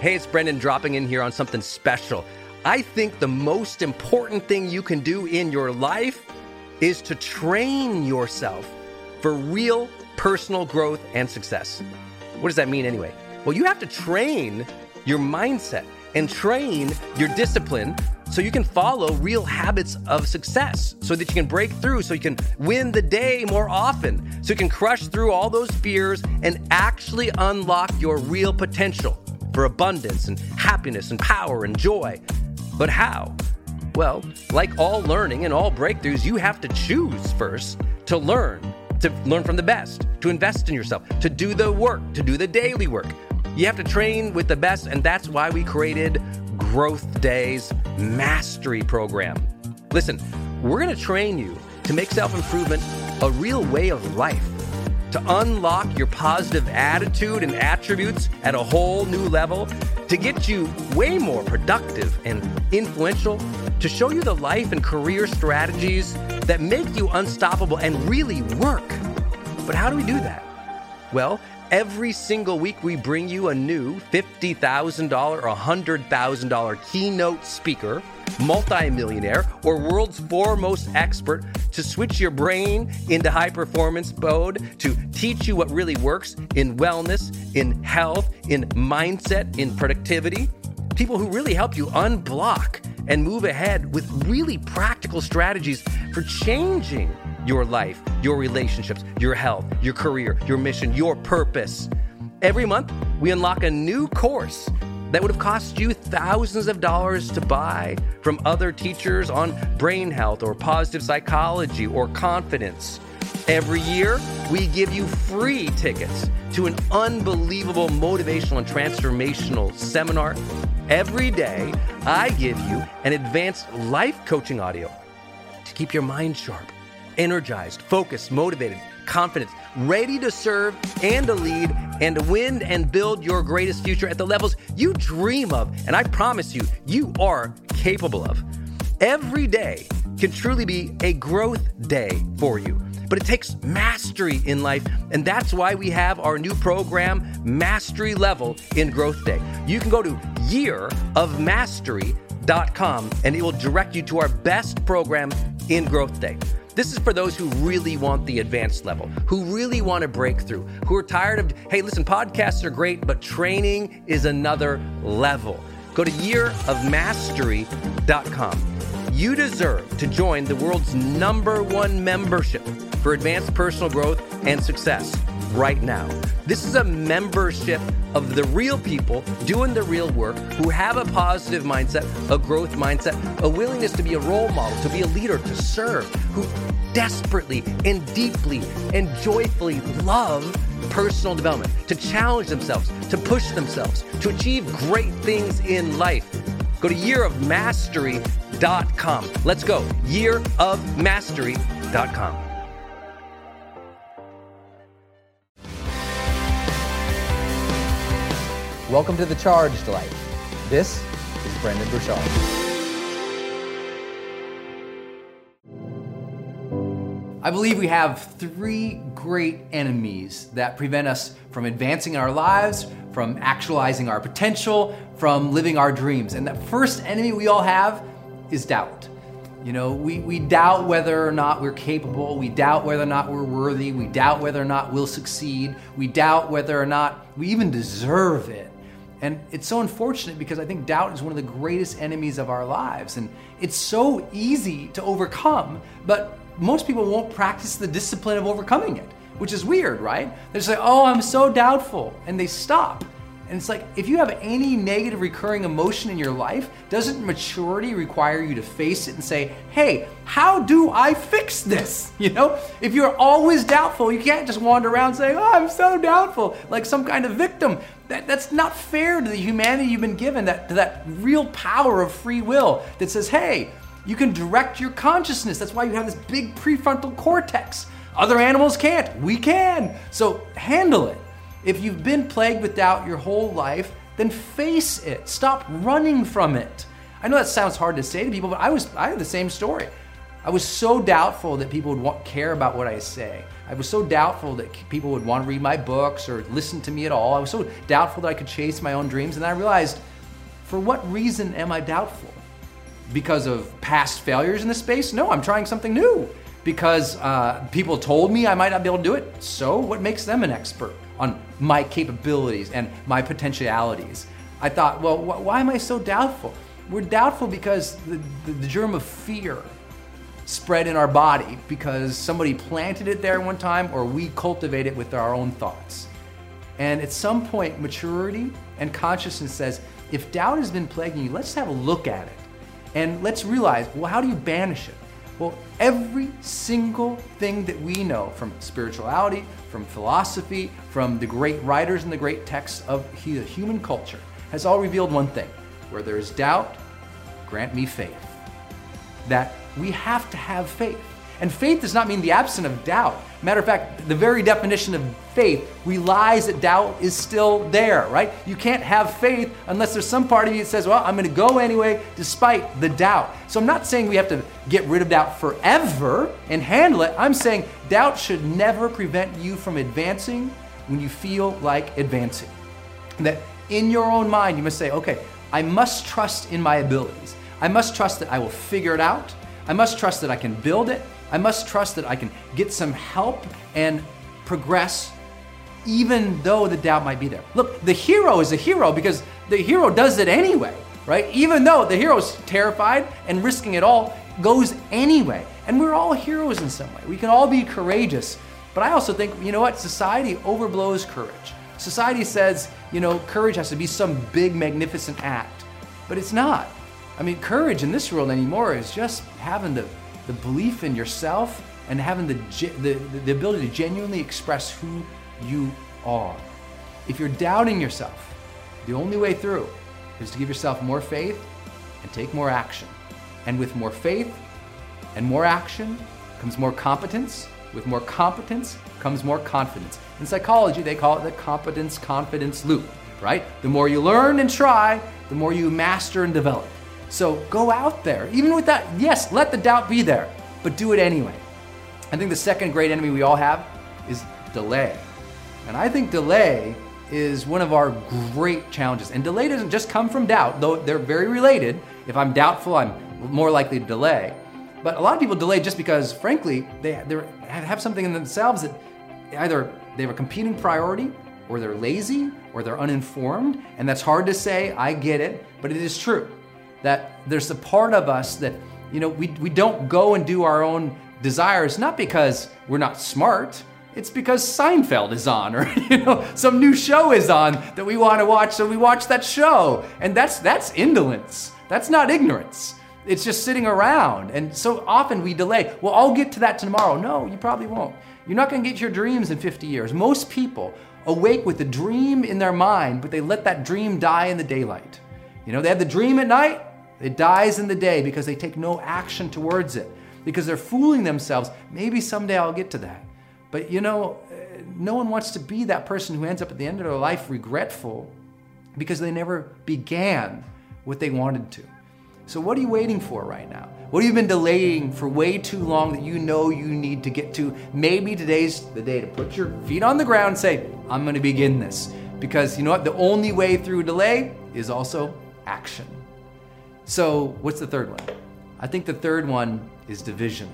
Hey, it's Brendan dropping in here on something special. I think the most important thing you can do in your life is to train yourself for real personal growth and success. What does that mean anyway? Well, you have to train your mindset and train your discipline so you can follow real habits of success, so that you can break through, so you can win the day more often, so you can crush through all those fears and actually unlock your real potential for abundance and happiness and power and joy. But how? Well, like all learning and all breakthroughs, you have to choose first to learn from the best, to invest in yourself, to do the work, to do the daily work. You have to train with the best, and that's why we created Growth Day's Mastery Program. Listen, we're going to train you to make self-improvement a real way of life, to unlock your positive attitude and attributes at a whole new level, to get you way more productive and influential, to show you the life and career strategies that make you unstoppable and really work. But how do we do that? Well, every single week we bring you a new $50,000 or $100,000 keynote speaker, multimillionaire, or world's foremost expert to switch your brain into high performance mode, to teach you what really works in wellness, in health, in mindset, in productivity. People who really help you unblock and move ahead with really practical strategies for changing your life, your relationships, your health, your career, your mission, your purpose. Every month, we unlock a new course that would have cost you thousands of dollars to buy from other teachers on brain health or positive psychology or confidence. Every year, we give you free tickets to an unbelievable motivational and transformational seminar. Every day, I give you an advanced life coaching audio to keep your mind sharp, energized, focused, motivated, confident, ready to serve and to lead and to win and build your greatest future at the levels you dream of. And I promise you, you are capable of. Every day can truly be a growth day for you. But it takes mastery in life, and that's why we have our new program, Mastery Level in Growth Day. You can go to yearofmastery.com, and it will direct you to our best program in Growth Day. This is for those who really want the advanced level, who really want to break through, who are tired of, hey, listen, podcasts are great, but training is another level. Go to yearofmastery.com. You deserve to join the world's #1 membership for advanced personal growth and success right now. This is a membership of the real people doing the real work, who have a positive mindset, a growth mindset, a willingness to be a role model, to be a leader, to serve, who desperately and deeply and joyfully love personal development, to challenge themselves, to push themselves, to achieve great things in life. Go to yearofmastery.com. Let's go. yearofmastery.com. Welcome to The Charged Life. This is Brendon Burchard. I believe we have 3 great enemies that prevent us from advancing in our lives, from actualizing our potential, from living our dreams. And that first enemy we all have is doubt. You know, we doubt whether or not we're capable. We doubt whether or not we're worthy. We doubt whether or not we'll succeed. We doubt whether or not we even deserve it. And it's so unfortunate because I think doubt is one of the greatest enemies of our lives. And it's so easy to overcome, but most people won't practice the discipline of overcoming it, which is weird, right? They just say, oh, I'm so doubtful, and they stop. And it's like, if you have any negative recurring emotion in your life, doesn't maturity require you to face it and say, hey, how do I fix this? You know, if you're always doubtful, you can't just wander around saying, oh, I'm so doubtful, like some kind of victim. That's not fair to the humanity you've been given, to that real power of free will that says, hey, you can direct your consciousness. That's why you have this big prefrontal cortex. Other animals can't. We can. So handle it. If you've been plagued with doubt your whole life, then face it. Stop running from it. I know that sounds hard to say to people, but I had the same story. I was so doubtful that people would care about what I say. I was so doubtful that people would want to read my books or listen to me at all. I was so doubtful that I could chase my own dreams. And then I realized, for what reason am I doubtful? Because of past failures in this space? No, I'm trying something new. Because people told me I might not be able to do it. So what makes them an expert on my capabilities and my potentialities? I thought, well, why am I so doubtful? We're doubtful because the germ of fear spread in our body because somebody planted it there one time, or we cultivate it with our own thoughts. And at some point, maturity and consciousness says, if doubt has been plaguing you, let's have a look at it. And let's realize, well, how do you banish it? Well, every single thing that we know from spirituality, from philosophy, from the great writers and the great texts of the human culture has all revealed one thing. Where there is doubt, grant me faith. That we have to have faith. And faith does not mean the absence of doubt. Matter of fact, the very definition of faith relies that doubt is still there, right? You can't have faith unless there's some part of you that says, well, I'm going to go anyway despite the doubt. So I'm not saying we have to get rid of doubt forever and handle it. I'm saying doubt should never prevent you from advancing when you feel like advancing. That in your own mind, you must say, okay, I must trust in my abilities. I must trust that I will figure it out. I must trust that I can build it. I must trust that I can get some help and progress even though the doubt might be there. Look, the hero is a hero because the hero does it anyway, right? Even though the hero's terrified and risking it all, goes anyway. And we're all heroes in some way. We can all be courageous. But I also think, you know what? Society overblows courage. Society says, you know, courage has to be some big, magnificent act. But it's not. I mean, courage in this world anymore is just having the belief in yourself and having the ability to genuinely express who you are. If you're doubting yourself, the only way through is to give yourself more faith and take more action. And with more faith and more action comes more competence. With more competence comes more confidence. In psychology, they call it the competence-confidence loop, right? The more you learn and try, the more you master and develop. So go out there, even with that, yes, let the doubt be there, but do it anyway. I think the second great enemy we all have is delay. And I think delay is one of our great challenges. And delay doesn't just come from doubt, though they're very related. If I'm doubtful, I'm more likely to delay. But a lot of people delay just because, frankly, they have something in themselves that either they have a competing priority, or they're lazy, or they're uninformed. And that's hard to say, I get it, but it is true. That there's a part of us that, you know, we don't go and do our own desires, not because we're not smart, it's because Seinfeld is on, or, you know, some new show is on that we want to watch, so we watch that show. And that's indolence. That's not ignorance. It's just sitting around. And so often we delay. Well, I'll get to that tomorrow. No, you probably won't. You're not going to get your dreams in 50 years. Most people awake with a dream in their mind, but they let that dream die in the daylight. You know, they have the dream at night, it dies in the day because they take no action towards it, because they're fooling themselves. Maybe someday I'll get to that. But you know, no one wants to be that person who ends up at the end of their life regretful because they never began what they wanted to. So what are you waiting for right now? What have you been delaying for way too long that you know you need to get to? Maybe today's the day to put your feet on the ground and say, I'm going to begin this. Because you know what? The only way through delay is also action. So what's the third one? I think the third one is division.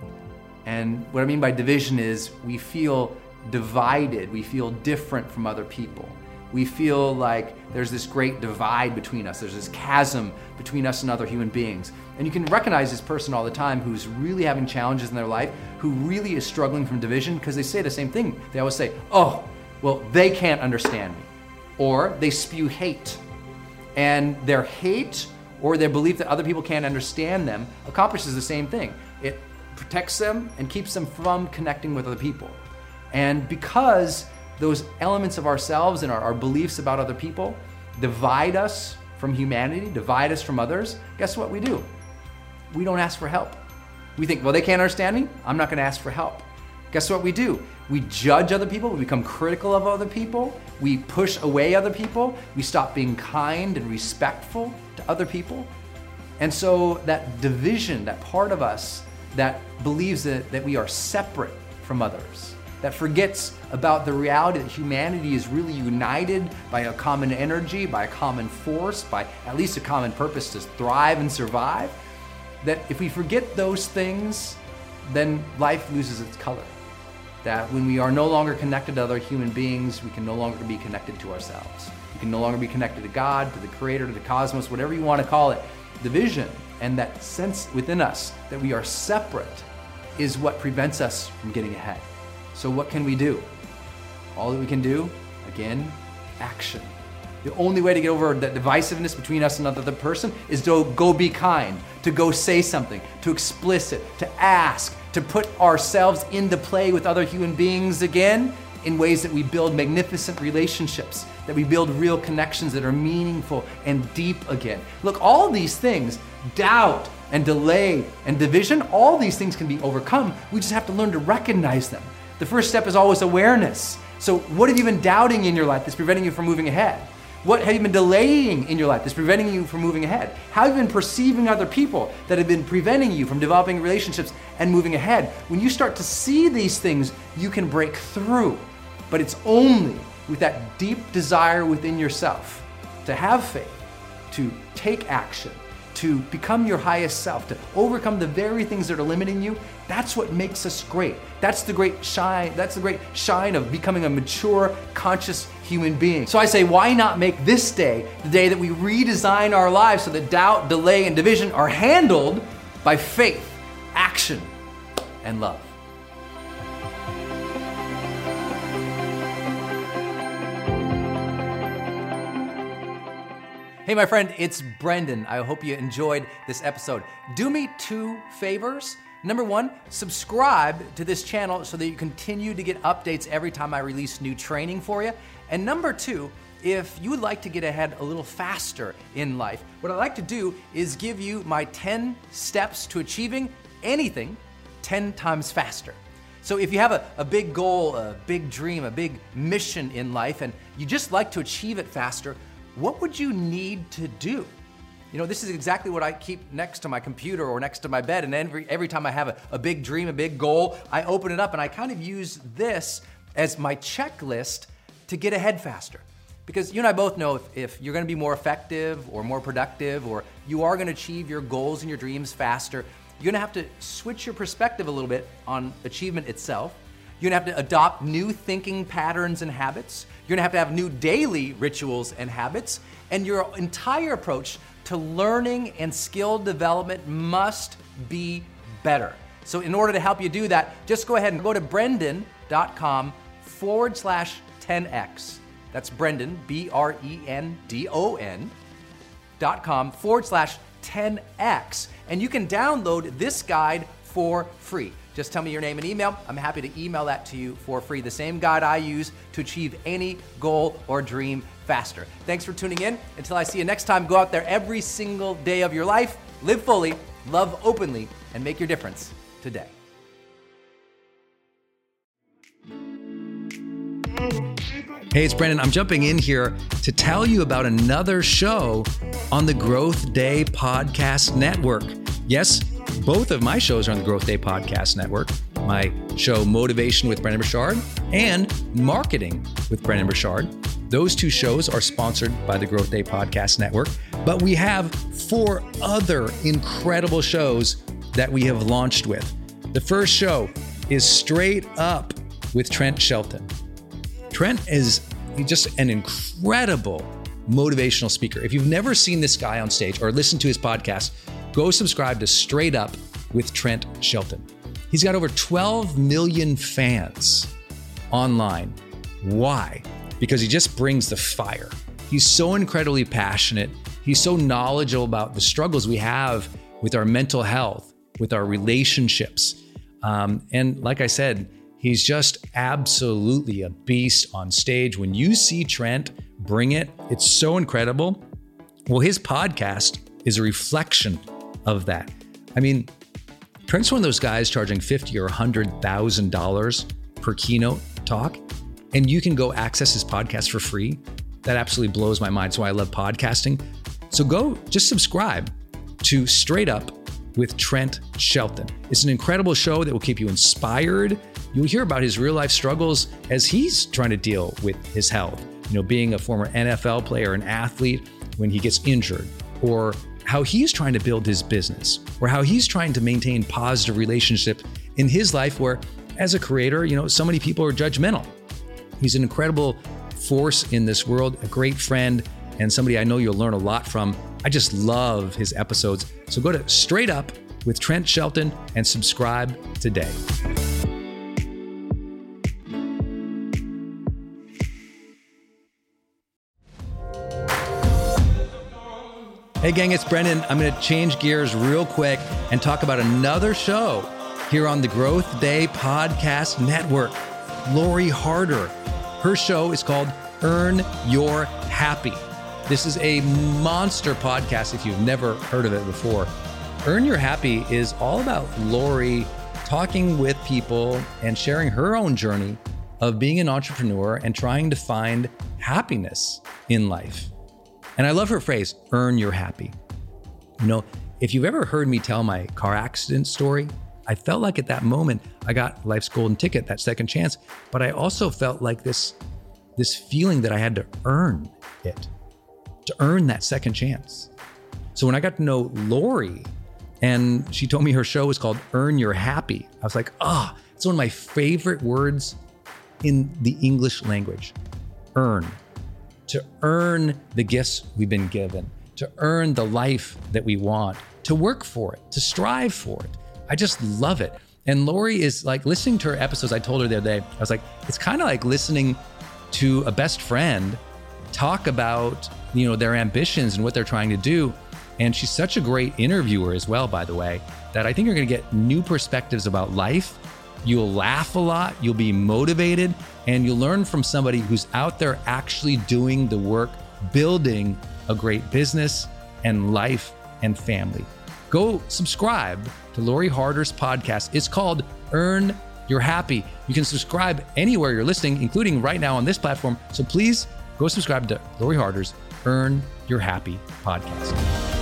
And what I mean by division is we feel divided. We feel different from other people. We feel like there's this great divide between us. There's this chasm between us and other human beings. And you can recognize this person all the time who's really having challenges in their life, who really is struggling from division, because they say the same thing. They always say, oh, well, they can't understand me. Or they spew hate. And their hate or their belief that other people can't understand them accomplishes the same thing. It protects them and keeps them from connecting with other people. And because those elements of ourselves and our beliefs about other people divide us from humanity, divide us from others, guess what we do? We don't ask for help. We think, well, they can't understand me, I'm not gonna ask for help. Guess what we do? We judge other people, we become critical of other people, we push away other people, we stop being kind and respectful to other people. And so that division, that part of us that believes that we are separate from others, that forgets about the reality that humanity is really united by a common energy, by a common force, by at least a common purpose to thrive and survive, that if we forget those things, then life loses its color. That when we are no longer connected to other human beings, we can no longer be connected to ourselves. We can no longer be connected to God, to the Creator, to the cosmos, whatever you want to call it. The vision and that sense within us that we are separate is what prevents us from getting ahead. So what can we do? All that we can do, again, action. The only way to get over the divisiveness between us and another person is to go be kind, to go say something, to explicit, to ask, to put ourselves into play with other human beings again in ways that we build magnificent relationships, that we build real connections that are meaningful and deep again. Look, all of these things, doubt and delay and division, all these things can be overcome. We just have to learn to recognize them. The first step is always awareness. So what have you been doubting in your life that's preventing you from moving ahead? What have you been delaying in your life that's preventing you from moving ahead? How have you been perceiving other people that have been preventing you from developing relationships and moving ahead? When you start to see these things, you can break through. But it's only with that deep desire within yourself to have faith, to take action, to become your highest self, to overcome the very things that are limiting you. That's what makes us great. That's the great shine. That's the great shine of becoming a mature, conscious human being. So I say, why not make this day the day that we redesign our lives so that doubt, delay, and division are handled by faith, action, and love? Hey, my friend, it's Brendan. I hope you enjoyed this episode. Do me 2 favors. Number 1, subscribe to this channel so that you continue to get updates every time I release new training for you. And number 2, if you would like to get ahead a little faster in life, what I'd like to do is give you my 10 steps to achieving anything 10 times faster. So if you have a big goal, a big dream, a big mission in life, and you just like to achieve it faster, what would you need to do? You know, this is exactly what I keep next to my computer or next to my bed, and every time I have a big dream, a big goal, I open it up and I kind of use this as my checklist to get ahead faster. Because you and I both know if you're gonna be more effective or more productive, or you are gonna achieve your goals and your dreams faster, you're gonna have to switch your perspective a little bit on achievement itself. You're gonna have to adopt new thinking patterns and habits. You're gonna have to have new daily rituals and habits. And your entire approach to learning and skill development must be better. So in order to help you do that, just go ahead and go to brendan.com/10x. That's Brendan, BRENDON.com/10x. And you can download this guide for free. Just tell me your name and email. I'm happy to email that to you for free. The same guide I use to achieve any goal or dream faster. Thanks for tuning in. Until I see you next time, go out there every single day of your life, live fully, love openly, and make your difference today. Hey, it's Brendan. I'm jumping in here to tell you about another show on the Growth Day Podcast Network. Yes, both of my shows are on the Growth Day Podcast Network. My show, Motivation with Brendon Burchard, and Marketing with Brendon Burchard. Those 2 shows are sponsored by the Growth Day Podcast Network, but we have 4 other incredible shows that we have launched with. The first show is Straight Up with Trent Shelton. Trent is just an incredible motivational speaker. If you've never seen this guy on stage or listened to his podcast, go subscribe to Straight Up with Trent Shelton. He's got over 12 million fans online. Why? Because he just brings the fire. He's so incredibly passionate. He's so knowledgeable about the struggles we have with our mental health, with our relationships. And like I said, he's just absolutely a beast on stage. When you see Trent bring it, it's so incredible. Well, his podcast is a reflection of that. I mean, Trent's one of those guys charging $50,000 or $100,000 per keynote talk, and you can go access his podcast for free. That absolutely blows my mind. That's why I love podcasting. So go just subscribe to Straight Up with Trent Shelton. It's an incredible show that will keep you inspired. You'll hear about his real life struggles as he's trying to deal with his health. Being a former NFL player and athlete when he gets injured, or how he's trying to build his business, or how he's trying to maintain positive relationship in his life where, as a creator, so many people are judgmental. He's an incredible force in this world, a great friend, and somebody I know you'll learn a lot from. I just love his episodes. So go to Straight Up with Trent Shelton and subscribe today. Hey gang, it's Brendan. I'm going to change gears real quick and talk about another show here on the Growth Day Podcast Network. Lori Harder. Her show is called Earn Your Happy. This is a monster podcast if you've never heard of it before. Earn Your Happy is all about Lori talking with people and sharing her own journey of being an entrepreneur and trying to find happiness in life. And I love her phrase, earn your happy. If you've ever heard me tell my car accident story, I felt like at that moment I got life's golden ticket, that second chance, but I also felt like this feeling that I had to earn it, to earn that second chance. So when I got to know Lori and she told me her show was called Earn Your Happy, I was like, it's one of my favorite words in the English language, earn. To earn the gifts we've been given, to earn the life that we want, to work for it, to strive for it. I just love it. And Lori is like, listening to her episodes, I told her the other day, I was like, it's kind of like listening to a best friend talk about, their ambitions and what they're trying to do. And she's such a great interviewer as well, by the way, that I think you're going to get new perspectives about life. You'll laugh a lot, you'll be motivated, and you'll learn from somebody who's out there actually doing the work, building a great business and life and family. Go subscribe to Lori Harder's podcast. It's called Earn Your Happy. You can subscribe anywhere you're listening, including right now on this platform. So please go subscribe to Lori Harder's Earn Your Happy podcast.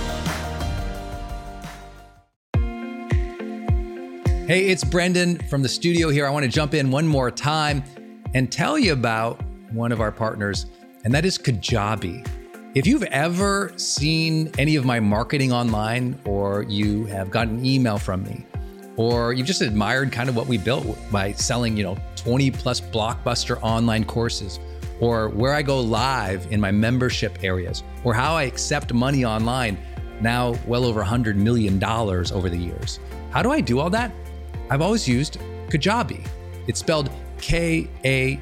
Hey, it's Brendan from the studio here. I want to jump in one more time and tell you about one of our partners, and that is Kajabi. If you've ever seen any of my marketing online, or you have gotten an email from me, or you've just admired kind of what we built by selling, 20 plus blockbuster online courses, or where I go live in my membership areas, or how I accept money online, now well over $100 million over the years. How do I do all that? I've always used Kajabi. It's spelled Kajabi.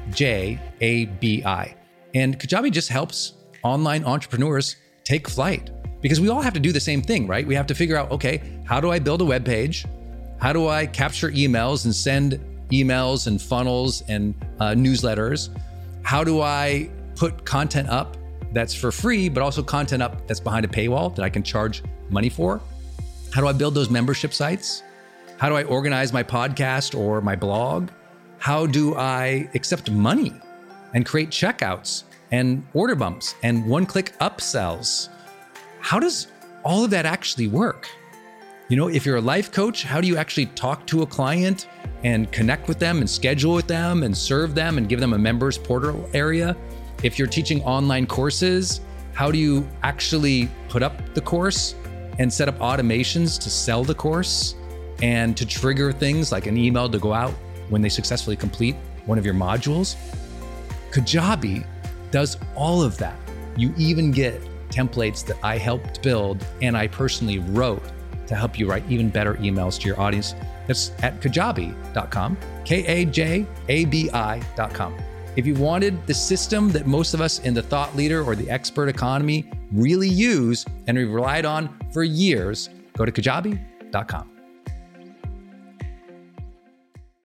And Kajabi just helps online entrepreneurs take flight, because we all have to do the same thing, right? We have to figure out, okay, how do I build a web page? How do I capture emails and send emails and funnels and newsletters? How do I put content up that's for free, but also content up that's behind a paywall that I can charge money for? How do I build those membership sites? How do I organize my podcast or my blog? How do I accept money and create checkouts and order bumps and one-click upsells? How does all of that actually work? If you're a life coach, how do you actually talk to a client and connect with them and schedule with them and serve them and give them a members portal area? If you're teaching online courses, how do you actually put up the course and set up automations to sell the course and to trigger things like an email to go out when they successfully complete one of your modules? Kajabi does all of that. You even get templates that I helped build and I personally wrote to help you write even better emails to your audience. That's at kajabi.com, Kajabi.com. If you wanted the system that most of us in the thought leader or the expert economy really use and we've relied on for years, go to kajabi.com.